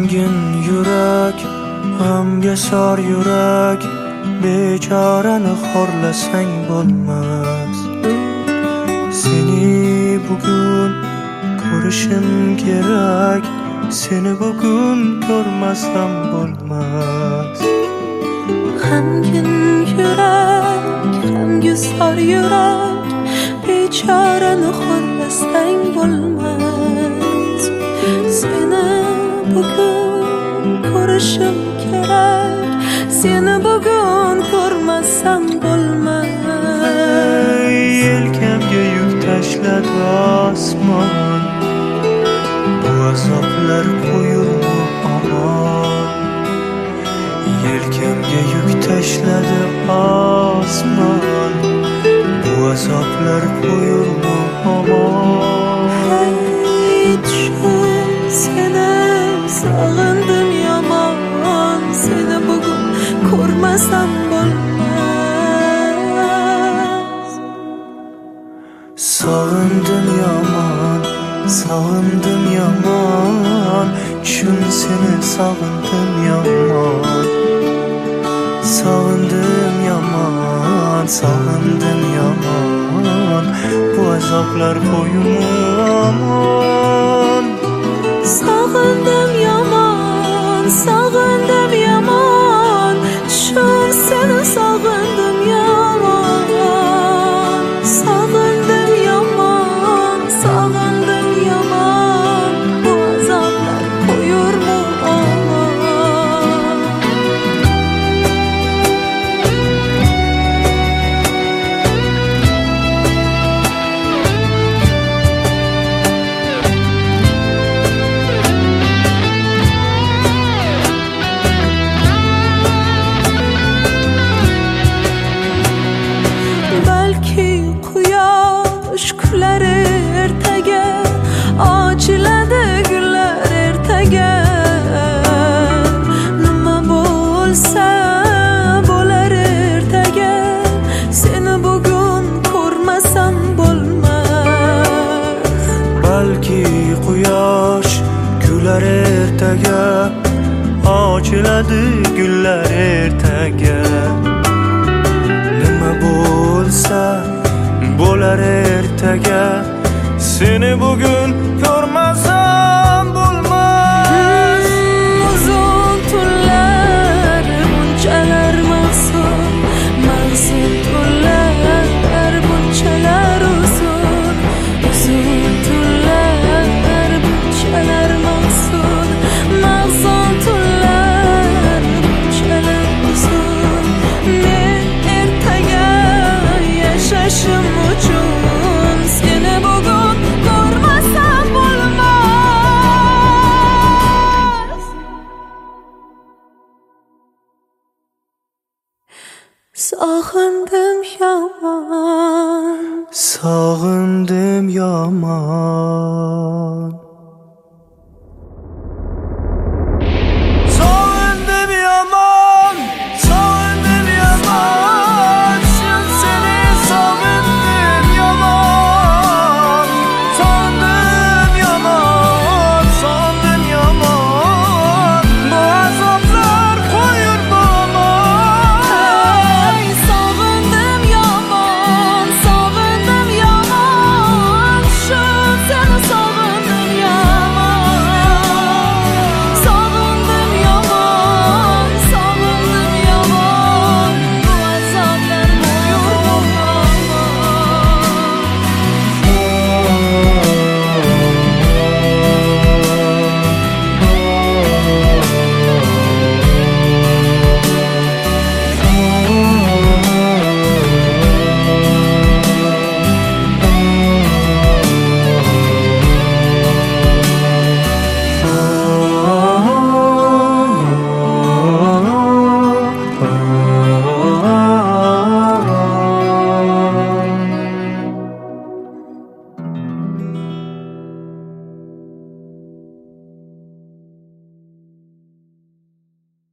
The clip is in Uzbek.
G'amgin yurak, g'amga sor yurak, bechorani xorlasang bo'lmas. Seni bugun ko'rishim kerak, seni bugun ko'rmasam bo'lmas. G'amgin yurak, g'amga sor yurak, bechorani xorlasang bo'lmas. Seni bugun ko'rishim kerak, seni bugun ko'rmasam bo'lmas. Yelkamga yuk tashladi osmon, bu azoblar qo'yurmi omon. Yelkamga yuk tashladi osmon, bu azoblar qo'yurmi omon. Seni sog'indim yomon, seni bugun ko'rmasam bo'lmas. Sog'indim yomon, sog'indim yomon, chun seni sog'indim yomon. Sog'indim yomon, sog'indim yomon, bu azoblar qo'yurmi omon. Sog'indim yomon, sog'indim yomon, chun seni sog'indim yomon. Sog'indim yomon, sog'indim yomon, bu azoblar qo'yurmi omon. Balki quyosh kular ertaga, ochiladi gullar ertaga. Nima bo'lsa bo'lar ertaga, seni bugun ko'rmasam bo'lmas. Balki quyosh kular ertaga, ochiladi gullar ertaga. Nima bo'lsa bo'lar ertaga, seni bugun ko'rmasam bo'lmas. Uzun tunlar bunchalar mahzun, mahzun tunlar bunchalar uzun. Uzun tunlar bunchalar mahzun, mahzun tunlar bunchalar uzun. Men ertaga yashashim uchun seni bugun ko'rmasam bo'lmas. Sog'indim yomon, Sog'indim yomon.